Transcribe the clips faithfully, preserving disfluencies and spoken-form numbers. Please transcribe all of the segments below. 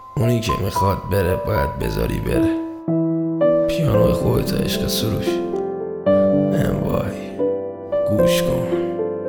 اونی که میخواد بره باید بذاری بره. پیانوی خودت عشق سروش انوای گوش کن.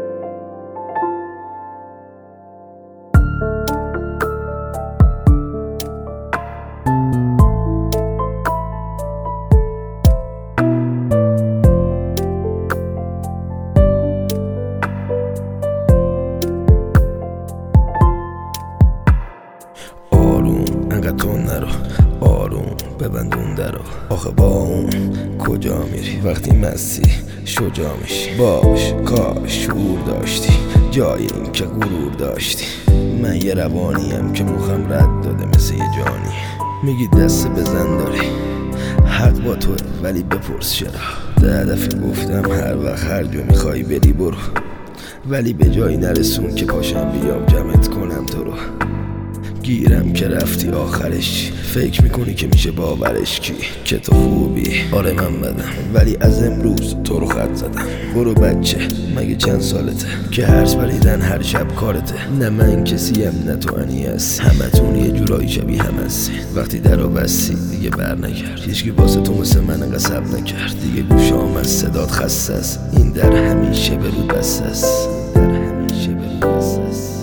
آروم انقدر تون نرو، آروم ببند اون درو. آخه با اون کجا میری وقتی مستی شجاع میشی؟ باش کاش شعور داشتی جای این که غرور داشتی. من یه روانیم که مخم رد داده مثل یه جانی. میگی دست بزن داری حق با توه ولی بپرس چرا. ده دفعه گفتم هر وقت هر جا میخوای بری برو، ولی به جایی نرسون که پاشم بیام جمعت کنم تو رو. گیرم که رفتی آخرش فکر میکنی که میشه باورش کی که تو خوبی. آره من بدم ولی از امروز تو رو خط زدم. برو بچه مگه چند سالته که هرس بریدن هر شب کارته؟ نه من کسیم نه تو انی هستی، همتون یه جورایی شبیه هم هستی. وقتی درو بستی دیگه بر نکرد، هیچکی واسه تو مثل من قصب نکرد. دیگه گوشام از صدات خسته است، این در همیشه به رو بسته است. در همیشه به رو بسته است.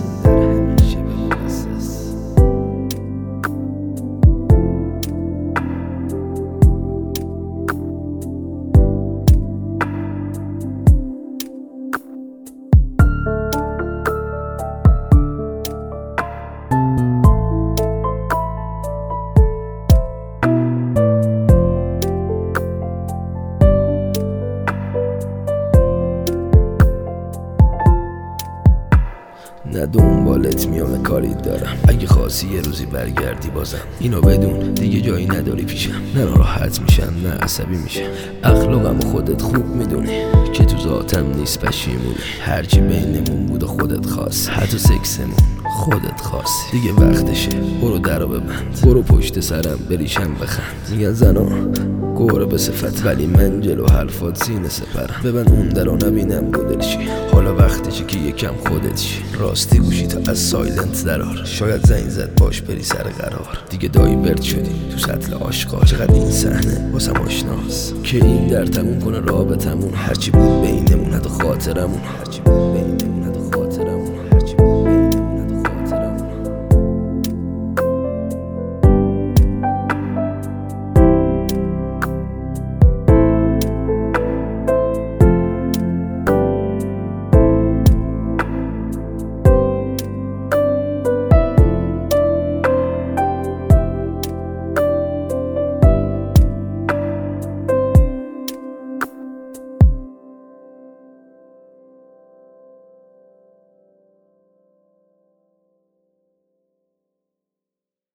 نه دنبالت میام کاری دارم، اگه خواستی یه روزی برگردی بازم. اینو بدون دیگه جایی نداری پیشم، نه ناراحت میشم نه عصبی میشم. اخلاقم خودت خوب میدونی که تو ذاتم نیست پشیمونی. هرچی بینمون بود خودت خواست، حتی سکسمون خودت خواست. دیگه وقتشه برو درو ببند، برو پشت سرم بریشم بخند. میگن زنا گوره به صفت ولی من جلو حرفات سینه سپرم. ببند اون درو نبینم گودل چی، حالا وقتشه که یکم خودت چی. راستی گوشی تا از سایلنت درار، شاید زنگ زد باش بری سر قرار. دیگه دایورت شدی تو سطل آشقا، چقدر این صحنه واسم آشناست که این در تموم کنه رابطمون. هرچی بود بینمون حتی خاطرمون، هرچی بود